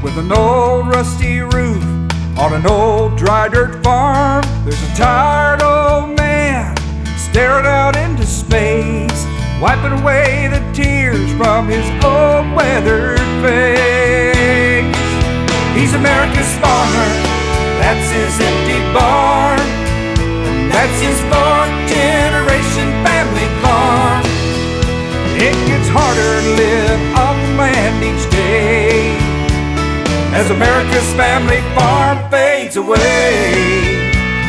with an old rusty roof on an old dry dirt farm. There's a tired old man staring out into space, wiping away the tears from his old weathered face. He's America's farmer, that's his empty barn, and that's his fourth generation family farm. It gets harder to live on the land each day as America's family farm fades away.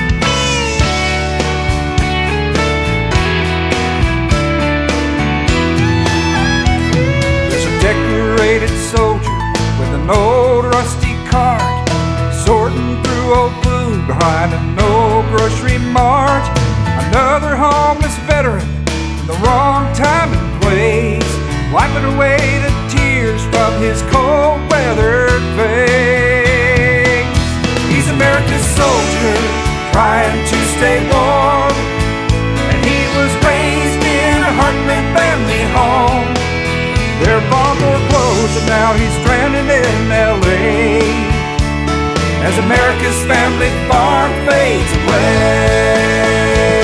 There's a decorated soldier with an old rusty cart, sorting through old food behind an old grocery mart. Another homeless veteran in the wrong time and place, wiping away the tears from his cold weathered face. He's America's soldier, trying to stay warm, and he was raised in a heartland family home. Their farm door closed and now he's stranded in L.A. as America's family farm fades away.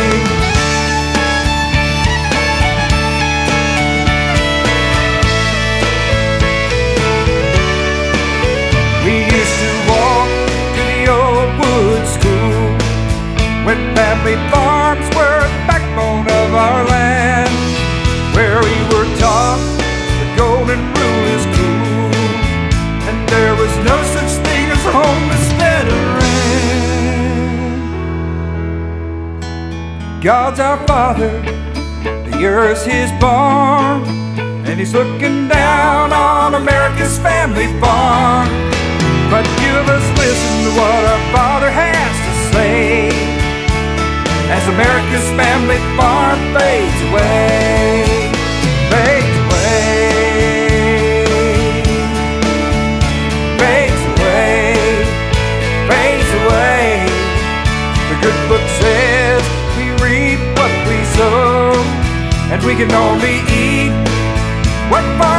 We used to walk to the old wood school when family farms were the backbone of our land, where we were taught the golden rule is cool, and there was no such thing as a homeless veteran. God's our Father, the earth's his barn, and he's looking down on America's family farm. But few of us listen to what our Father has to say as America's family farm fades away, fades away, fades away, fades away. The good book says we reap what we sow, and we can only eat what